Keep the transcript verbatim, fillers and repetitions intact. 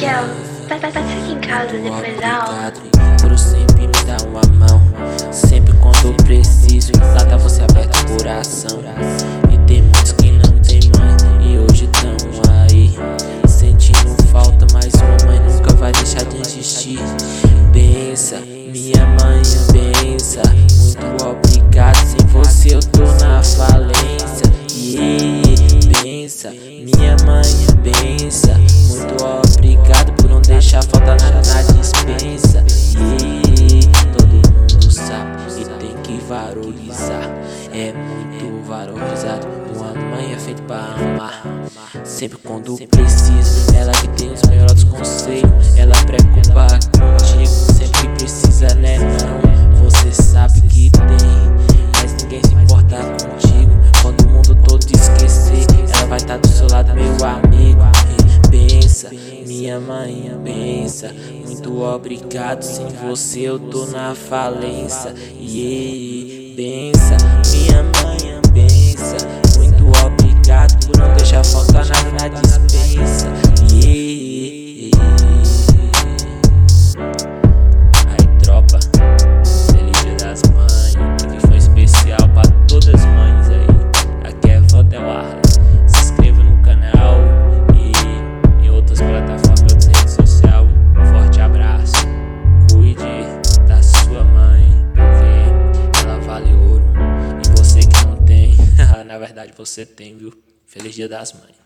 Michel, passa aqui em casa depois da aula. Por sempre me dá uma mão. Sempre quando eu preciso, lá tá você aberta o coração. E tem muitos que não tem mãe e hoje tão aí sentindo falta, mas uma mãe nunca vai deixar de existir. Bença, minha mãe, bença. Muito obrigado, sem você eu tô na falência. Yeah, bença, minha mãe, bença. Muito obrigado por não deixar faltar nada na dispensa. Yeah, todo mundo sabe e tem que valorizar. É muito valorizado. Uma mãe é feita pra amar. Sempre quando preciso, ela que tem os melhores conselhos. Ela preocupa contigo sempre que precisa, né? Não, você sabe que tem, mas ninguém se importa contigo. Quando o mundo todo te esquecer, ela vai estar do seu lado, meu amigo. Bença, minha mãe, bença. Muito obrigado, sem você eu tô na falência. Yeah, bença, minha mãe, bença. Muito obrigado por não deixar faltar nada na dispensa. Yeah. Aí tropa, feliz dia das mães, que foi especial pra todas as mães aí. Aqui é Vandelar. Se inscreva no canal e em outras plataformas de rede social. Um forte abraço. Cuide da sua mãe, porque ela vale ouro. E você que não tem, na verdade você tem, viu? Feliz dia das mães.